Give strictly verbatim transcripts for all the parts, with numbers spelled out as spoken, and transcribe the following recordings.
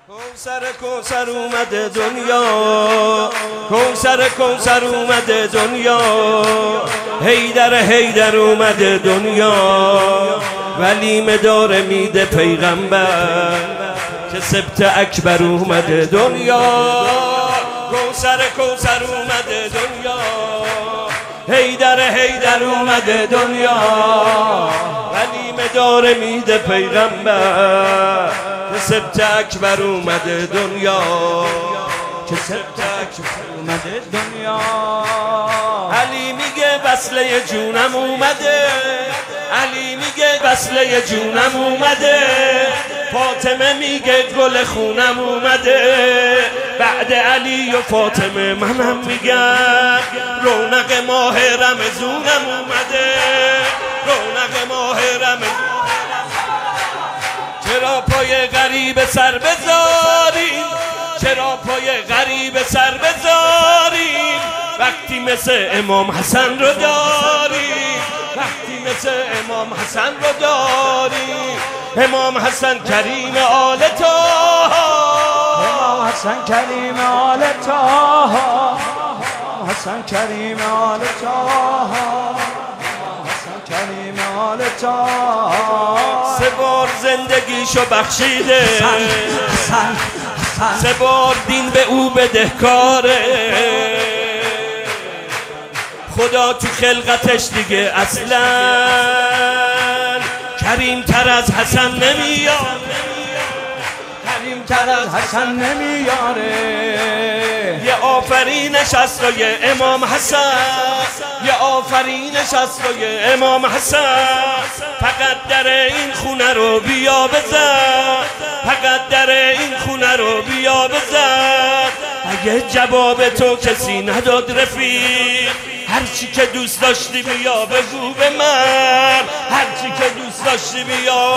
کوثر کوثر اومده دنیا، کوثر کوثر اومده دنیا، حیدر حیدر اومده دنیا، ولیمه داره میده پیغمبر که سبت اکبر اومده دنیا. کوثر کوثر اومده دنیا، حیدر حیدر اومده دنیا، ولیمه داره میده پیغمبر که سبت اکبر اومده دنیا، که سبت اکبر اومده دنیا. علی میگه وصله جونم اومده، علی میگه وصله جونم اومده، فاطمه میگه گل خونم اومده، بعد علی و فاطمه منم میگم رونق ماه رمضونم اومده، رونق ماه رمضون. چرا پای غریب سر بذاریم، چرا پای غریب سر بذاریم، وقتی مثل امام حسن رو داریم، وقتی مثل امام حسن رو داریم. امام حسن کریم آل طاها، امام حسن کریم آل طاها، حسن کریم آل طاها، حسن کریم آل طاها. سه بار زندگیشو بخشیده، حسن حسن سه بار دین به او بدهکاره، خدا تو خلقتش دیگه اصلا کریم تر از حسن نمیاد، کریم تر از حسن نمیاره. یه آفرینش از روی امام حسن، یه آفرینش از روی امام حسن. فقط در این خونه رو بیا بزن، فقط در این خونه رو بیا بزن. اگه جواب تو کسی نداد رفیق، هرچی که دوست داشتی بیا بگو به من، هرچی که دوست داشتی بیا.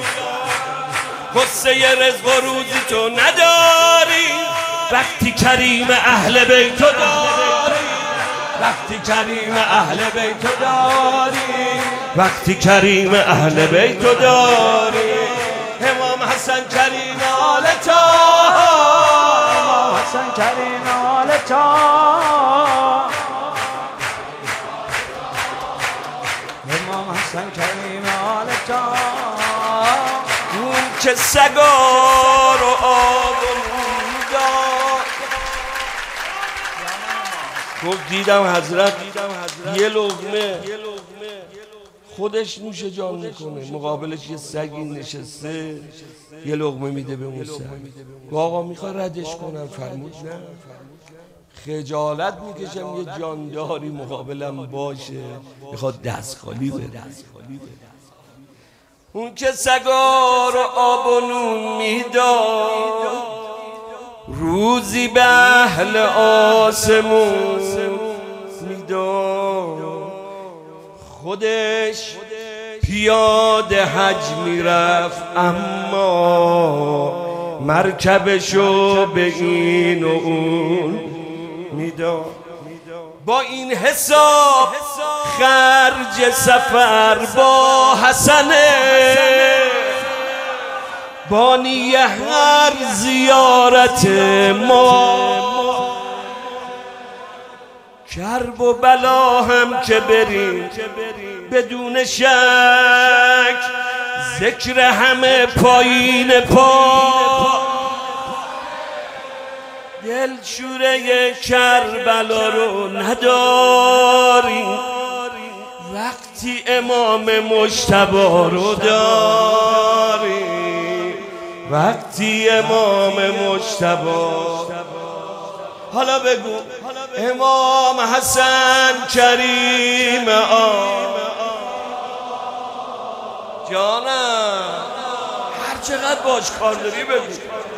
قصه رزق و روزی تو نداری، وقتی کریم اهل بیتو داری، وقتی کریم اهل بیتو داری، وقتی کریم اهل بیتو داری. امام حسن کریم آل طاها، امام حسن کریم آل طاها، امام حسن کریم آل طاها. اون که سگا رو آب و نون داد، گفت دیدم حضرت یه لقمه خودش نوش جان میکنه، مقابلش یه سگی نشسته یه لقمه میده به اون سگ. آقا میخواد ردش کنم، فرمود نه، خجالت میکشم یه جانداری مقابلم باشه میخواد دست خالی بده. اون که سگا رو آب و نون میداد، روزی به اهل آسمون میداد، خودش پیاده حج میرفت اما مرکبشو به این و اون میداد. با این حساب خرج سفر با حسنه، بانی هر زیارت ما، کرب و بلا هم که بریم بدون شک، ذکر همه پایین پا. دل شوره کربلا رو نداریم، وقتی امام مجتبی رو داریم، وقتی امام مجتبی. حالا بگو امام حسن کریم آل جانم، هر چقدر باش کار داری بگو.